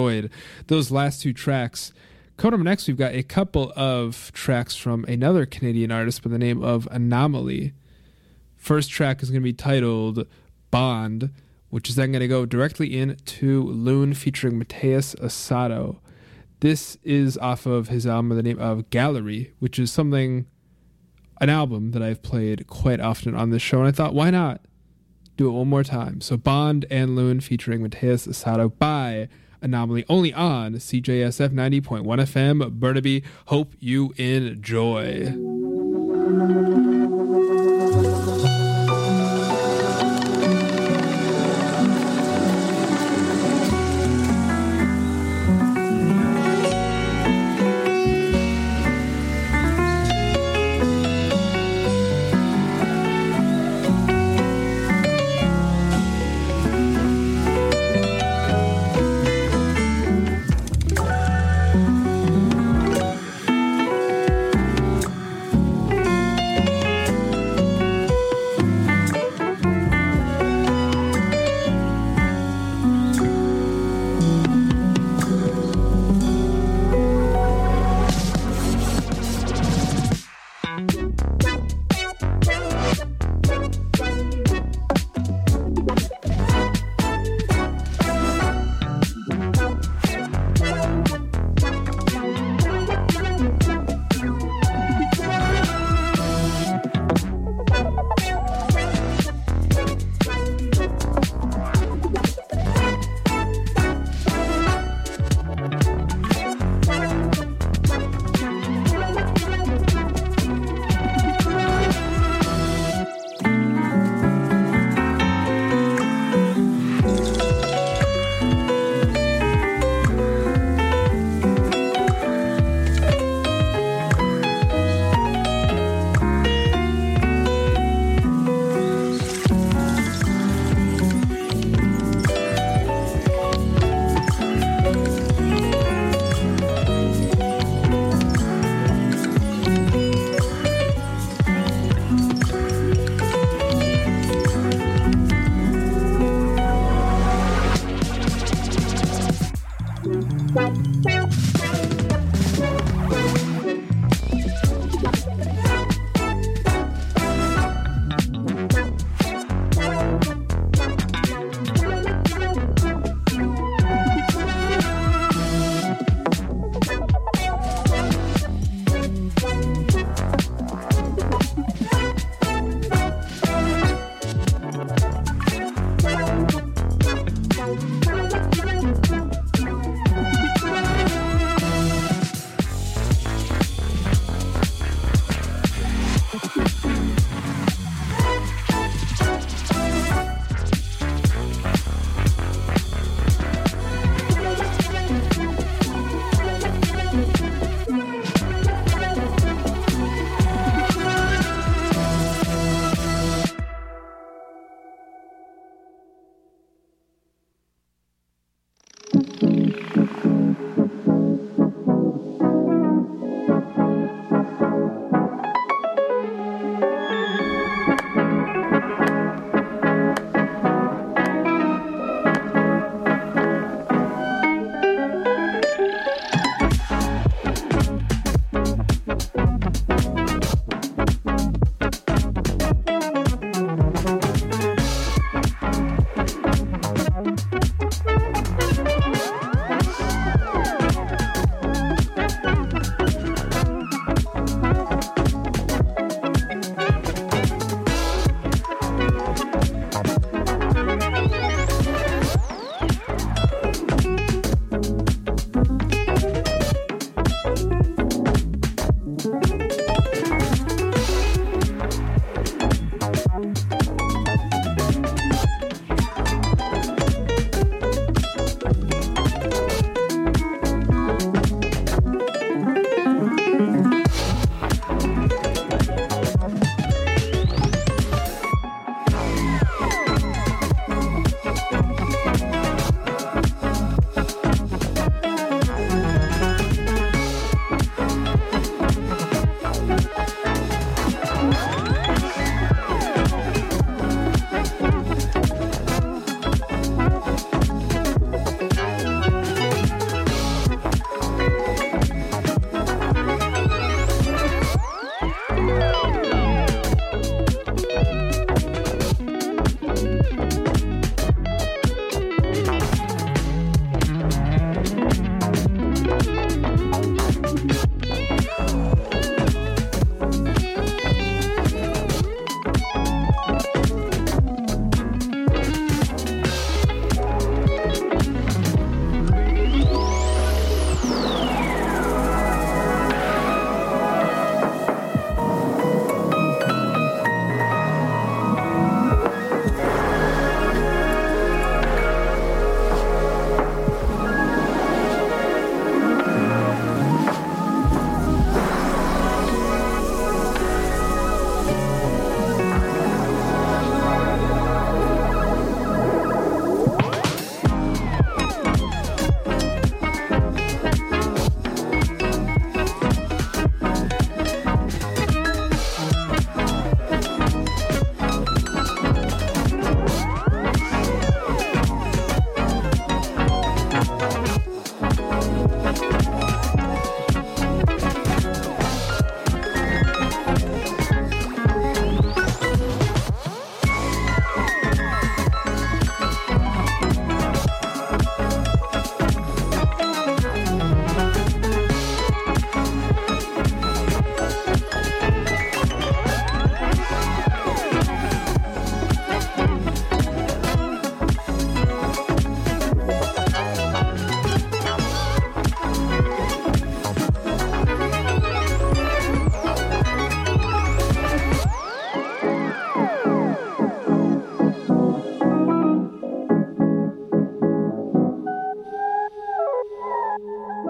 enjoyed those last two tracks. Coming up next, we've got a couple of tracks from another Canadian artist by the name of Anomaly. First track is going to be titled Bond, which is then going to go directly into Loon featuring Mateus Asado. This is off of his album by the name of Gallery, which is an album that I've played quite often on this show, and I thought, why not do it one more time? So Bond and Loon featuring Mateus Asado by Anomaly, only on CJSF 90.1 FM, Burnaby. Hope you enjoy.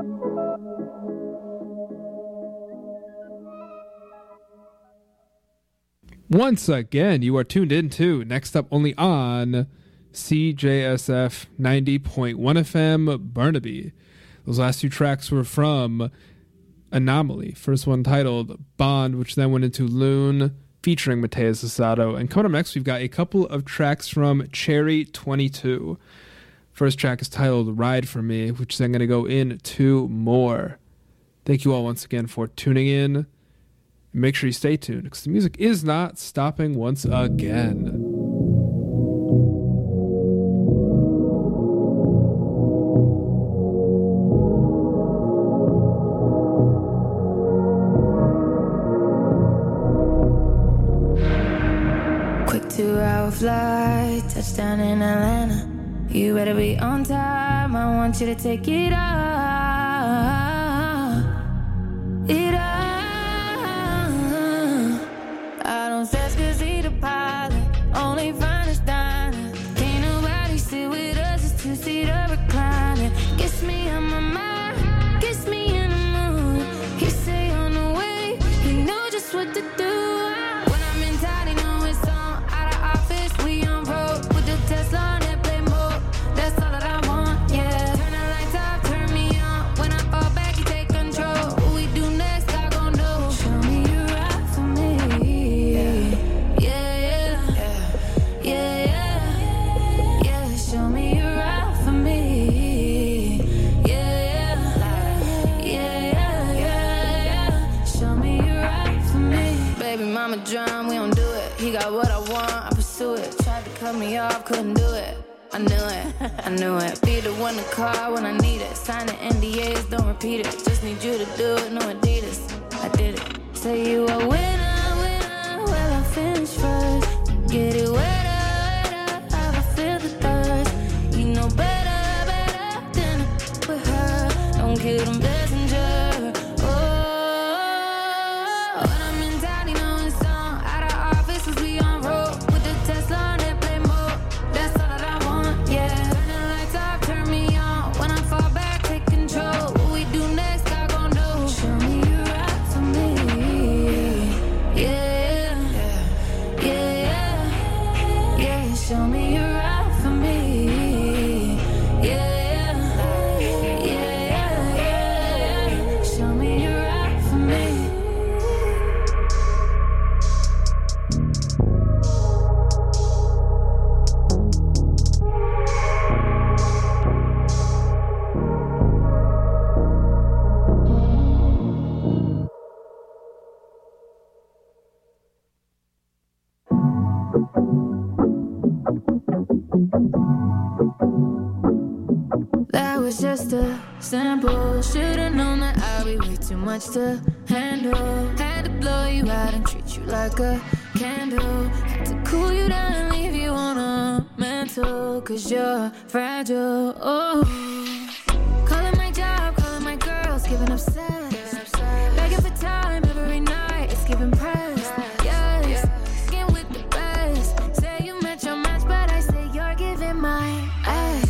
Once again, you are tuned in to Next Up only on CJSF 90.1 FM Burnaby. Those last two tracks were from Anomaly. First one titled Bond, which then went into Loon featuring Mateus Asado. And coming up next, we've got a couple of tracks from Cherry 22. First track is titled Ride For Me, which is then going to go into more. Thank you all once again for tuning in. Make sure you stay tuned because the music is not stopping once again. Quick 2-hour flight, touchdown in Atlanta. You better be on time, I want you to take it off. It off. I don't stress cause he the pilot, only fine is dining. Can't nobody sit with us, it's two-seater reclining. Gets me on my mind, gets me in the mood. He say on the way, he know just what to do. When I'm in town, he know it's on. Out of office, we on road with the Tesla on that play mode. That's all that I want, yeah. Turn the lights off, turn me on. When I fall back, you take control. What we do next, I gon' know. Show me you ride for me. Show me you ride for me. Show me you ride for me. Baby mama drum, we don't do it. He got what I want, I pursue it. Tried to cut me off, couldn't do it. I knew it, I knew it. Be the one to call when I need it. Sign the NDAs, don't repeat it. Just need you to do it, no Adidas. I did it. Say you a winner, winner. Well, I finish first. Get it wetter, how I feel the thirst. You know better, better than with her. Don't kill them messenger. Oh, when I'm in town, you know it's on. Out of office, cause we on road with the Tesla on that play mode. That's all that I want, yeah. Turn the lights off, turn me on. When I fall back, take control. What we do next, I gon' know. Show me you ride for me. Show me you ride for me. Show me you ride for me. That was just a sample. Should've known that I'd be way too much to handle. Had to blow you out and treat you like a candle. Had to cool you down and leave you on a mantle. Cause you're fragile, oh. Calling my job, calling my girls, giving up sex. Begging for time every night, it's giving press. Yes, skin with the best. Say you met your match, but I say you're giving my ex.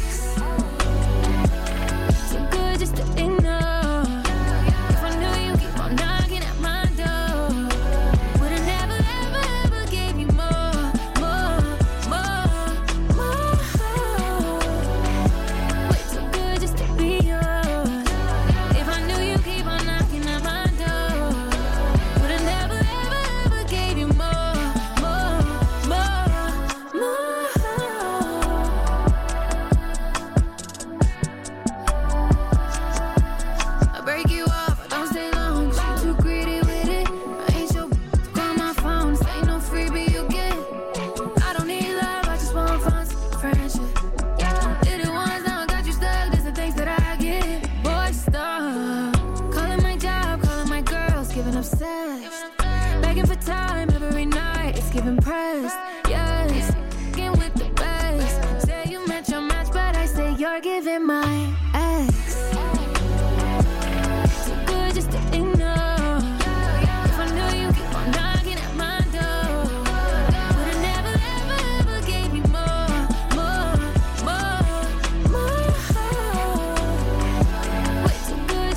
Just to ignore. If I knew you keep on knocking at my door, would've never, ever, ever gave you more. Way too good just to be yours. If I knew you keep on knocking at my door, would've never, ever, ever gave you more. Break you off, I don't stay long. You too greedy with it. I ain't your call my phone. This ain't no freebie you get. I don't need love, I just want fun, friendship. Did it once, now I got you stuck. There's the things that I get. Boy, stop. Calling my job, calling my girls, giving up sex. Begging for time every night, it's giving press. Yes, get with the best. Say you met your match, but I say you're giving my ex. Just to ignore. If I knew you keep on knocking at my door, would've never, ever, ever gave you more. Way too good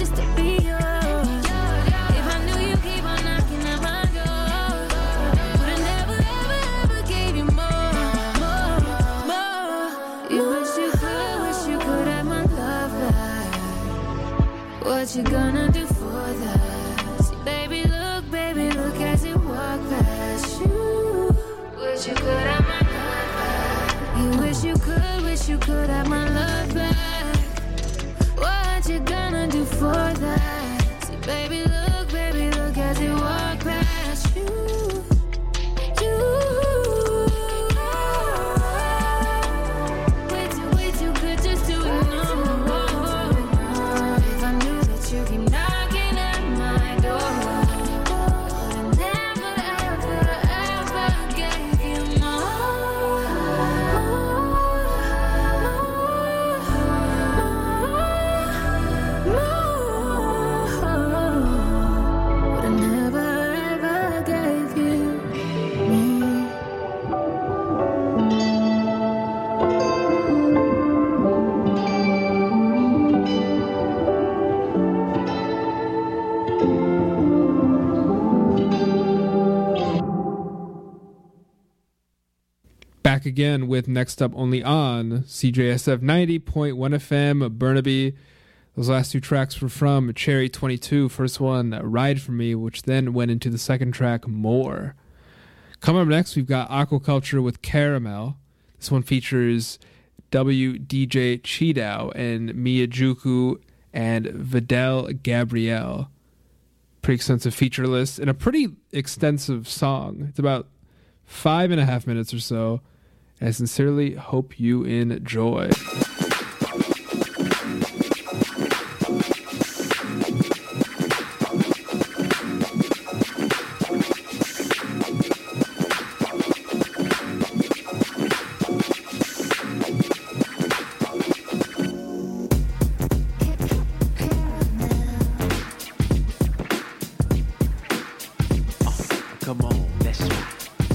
What you gonna do for that? See, baby, look as it walk past you. Wish you could have my love back. You wish you could have my love back. What you gonna do for that? See, baby, look as it walk past you. Way too good just to ignore. If I knew that you keep knocking at my door, I never, ever gave you more. But I never, ever gave you more. Back again with Next Up only on CJSF 90.1 FM Burnaby. Those last two tracks were from Cherry 22. First one, Ride For Me, which then went into the second track, More. Coming up next, we've got Aquaculture with Caramel. This one features WDJ Cheedow and Miyajuku and Vidal Gabrielle. Pretty extensive feature list and a pretty extensive song. It's about 5.5 minutes or so. And I sincerely hope you enjoy. Come on, let's ride.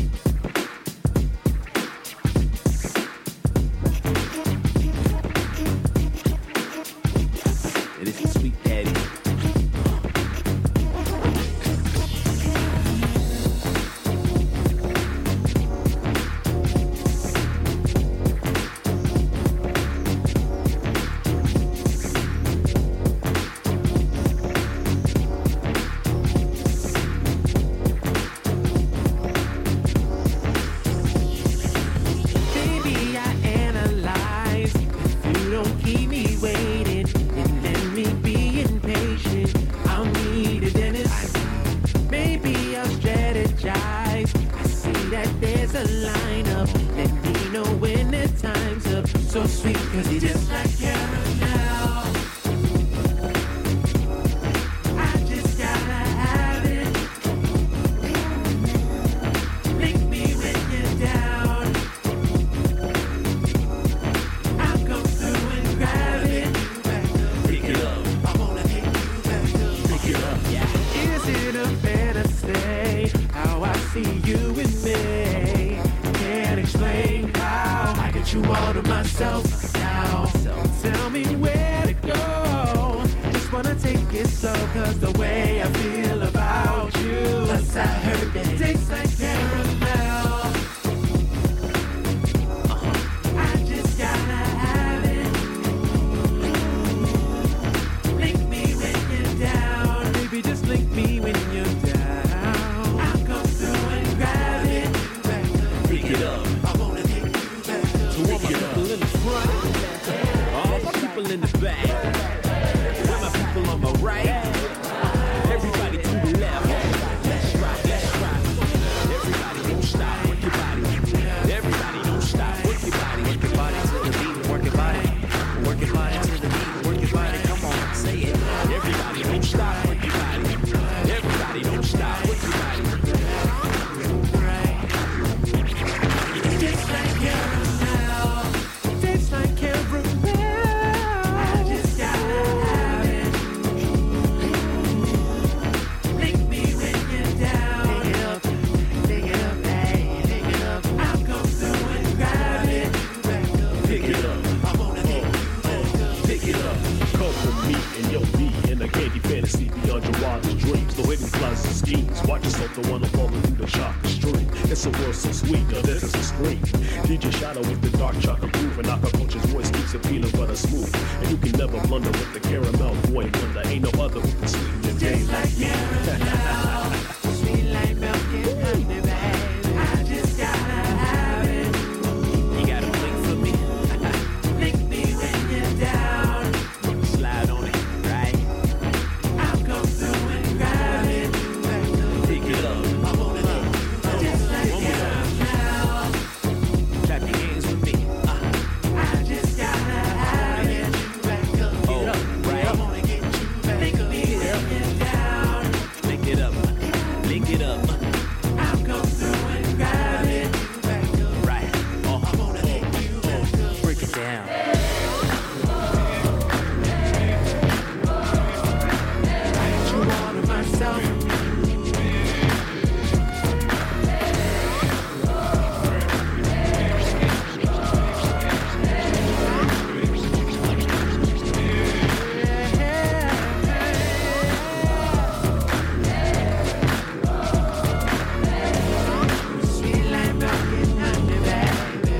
It is the Sweet Daddy. Baby, I analyze. If you don't keep me waiting and let me be impatient, I'll need a dentist. Maybe I'll strategize. I see that there's a lineup. Let me know when the time's up. So sweet, cause you just like caramel. I just gotta have it. Lick me when you're down. I'll come through and grab it. Pick it up. I wanna take you back. Pick it up. Yeah. Is it a fantasy? How I see you and me. Can't explain how I get you all to myself now. So tell me where to go. Just wanna take it slow, cause the way I feel about you. Plus I heard that it tastes like caramel. I just gotta have it. Link me when you're down. Baby, just link me when you're down. I'll come through and grab it. Pick it up. I wanna take you back. To all my people in the front, all my people in the back, where my people on my right, everybody to the left. Let's rock, let's rock. Everybody don't stop, work your body. Everybody don't stop, work your body. Work your body to the beat, work your body. Work your body to the beat, work your body. Come on, say it. Everybody don't stop, work your body. Everybody don't stop, work your body. Tastes like caramel. Tastes like caramel. I just gotta have it. Lick me when you're down. Pick it up, hey, pick it up. I'll come through and grab it. Pick it up. I wanna take you. Pick it up. Come with me and your me in a candy fantasy beyond your wildest dreams. No hidden plans and schemes. Watch yourself, the one falling through the sharpest stream. It's a world so sweet, now this is a scream. DJ Shadow with the dark chocolate groove, and Aquaculture's voice keeps it peanut butter smooth. And you can never blunder with the caramel boy wonder. Ain't no other who can sweeten the day like me. Sweet like milk and honey, baby. I just gotta have it. You gotta blink for me. Blink me when you're down. Slide on it, right? I'll come through and grab it. Pick it up. I wanna do just like caramel. Clap your hands with me. I just gotta have it. Oh, right. I wanna get you back. Blink me when you're down. Blink it up. Blink it up. I'll come through and grab it. Right. Oh, I wanna get you back. Break it down. You wanted myself. Sweet like milk and honey, baby.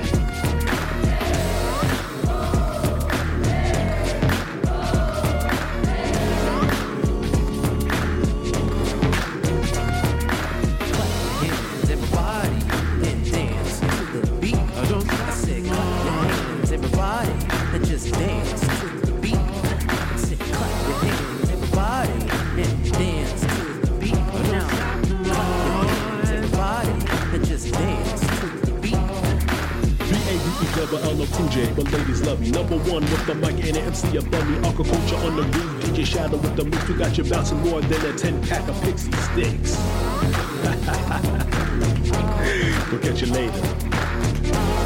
Hands, everybody, and dance to the beat. I said, clap your hands, everybody, and just dance to the beat. I said, clap your hands, everybody, and dance to the beat. Now, clap your hands, everybody, and just dance to the beat. B-A-B-E-double-L-O-2-J, but ladies love me. Number one with the mic and the MC above me. Aquaculture on the groove, DJ Shadow with the move. You got you bouncing more than a 10-pack of Pixie Sticks. We'll catch you later.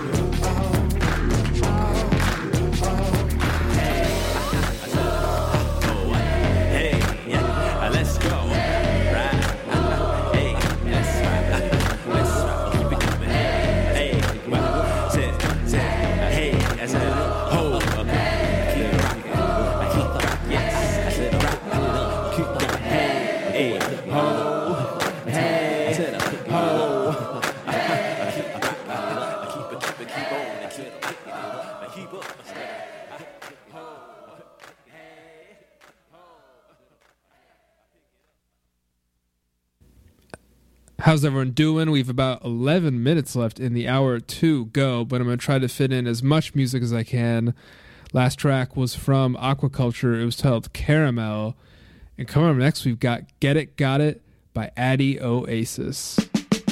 Hey, yeah, let's go. Right. Hey, let's keep it coming. Hey, say, hey, I said, hold up. Keep it rocking. I keep it rocking. Yes, I said, rock it up. Keep it rocking. Hey, hold. Hey, I said, hold. I keep it rocking. I keep it, keep on. I said, I keep up. How's everyone doing? We've about 11 minutes left in the hour to go, but I'm going to try to fit in as much music as I can. Last track was from Aquaculture. It was titled Caramel. And coming up next, we've got Get It, Got It by Addy Oasis.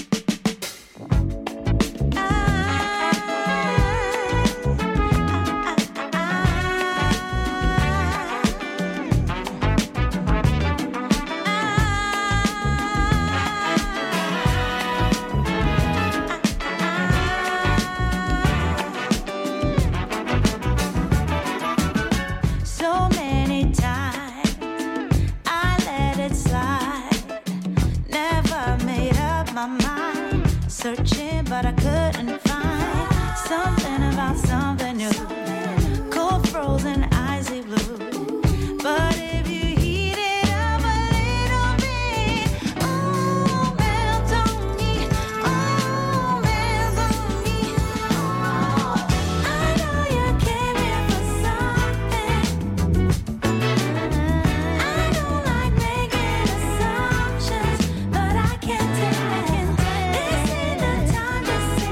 So many times I let it slide. Never made up my mind. Searching, but I couldn't find something about something new. Cold frozen, icy blue. But if you heat it up a little bit, oh, melt on me, oh, melt on me. Oh, I know you came here for something. I don't like making assumptions, but I can't tell. This ain't the time to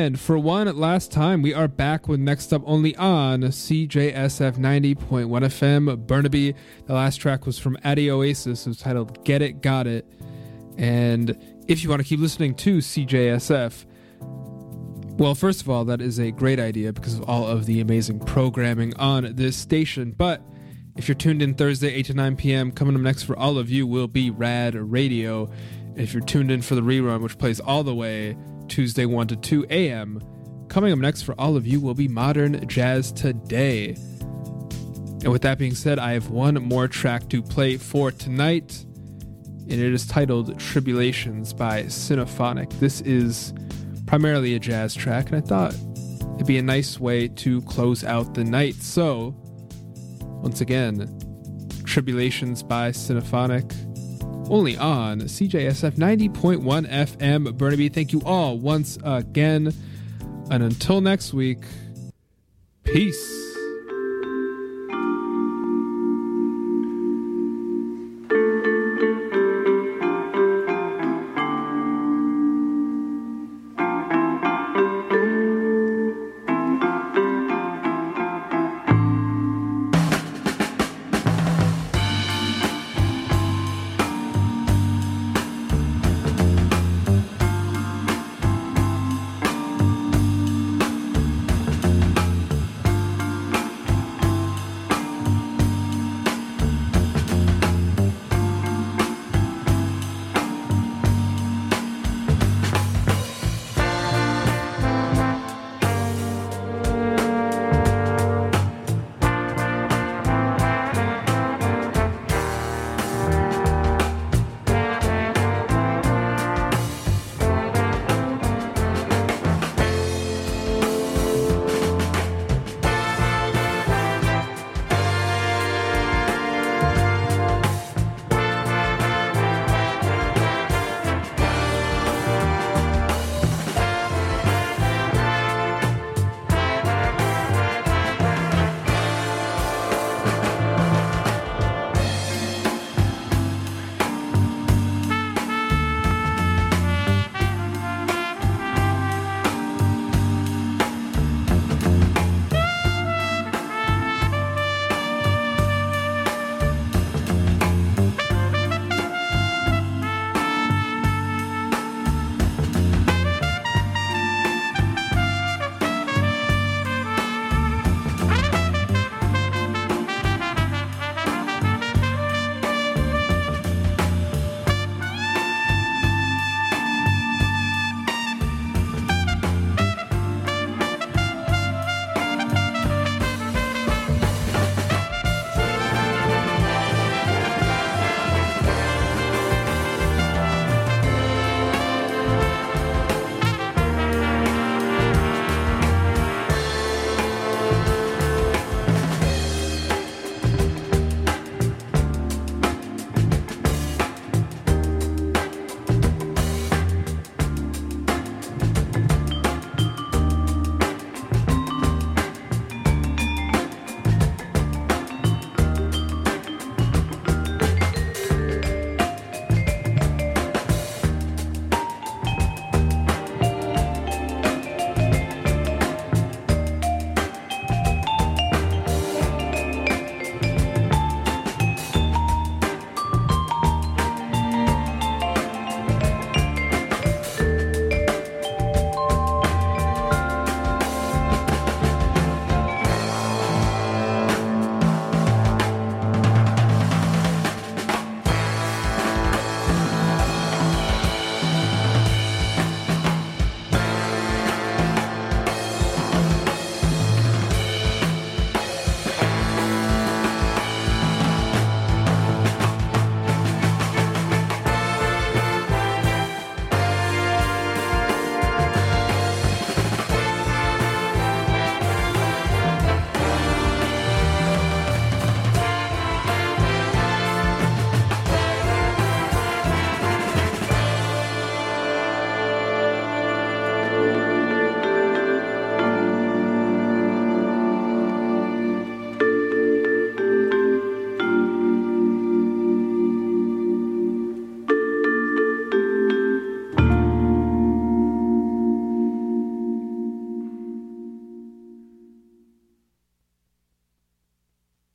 And for one last time, we are back with Next Up only on CJSF 90.1 FM Burnaby. The last track was from Addy Oasis. It was titled Get It, Got It. And if you want to keep listening to CJSF, well, first of all, that is a great idea because of all of the amazing programming on this station. But if you're tuned in Thursday, 8 to 9 p.m., coming up next for all of you will be Rad Radio. And if you're tuned in for the rerun, which plays all the way Tuesday 1 to 2 a.m., coming up next for all of you will be Modern Jazz Today. And with that being said, I have one more track to play for tonight, and it is titled Tribulations by Cinephonic. This is primarily a jazz track, and I thought it'd be a nice way to close out the night. So, once again, Tribulations by Cinephonic, only on CJSF 90.1 FM Burnaby. Thank you all once again, and until next week, peace.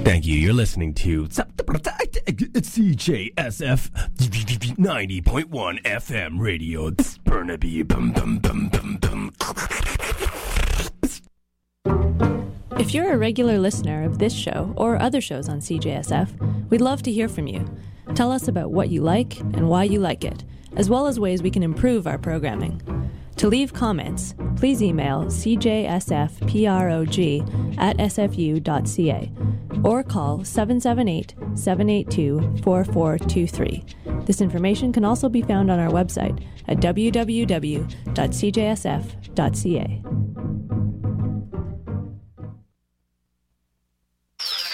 Thank you. You're listening to CJSF 90.1 FM radio. Burnaby. If you're a regular listener of this show or other shows on CJSF, we'd love to hear from you. Tell us about what you like and why you like it, as well as ways we can improve our programming. To leave comments, please email cjsfprog@sfu.ca or call 778-782-4423. This information can also be found on our website at www.cjsf.ca.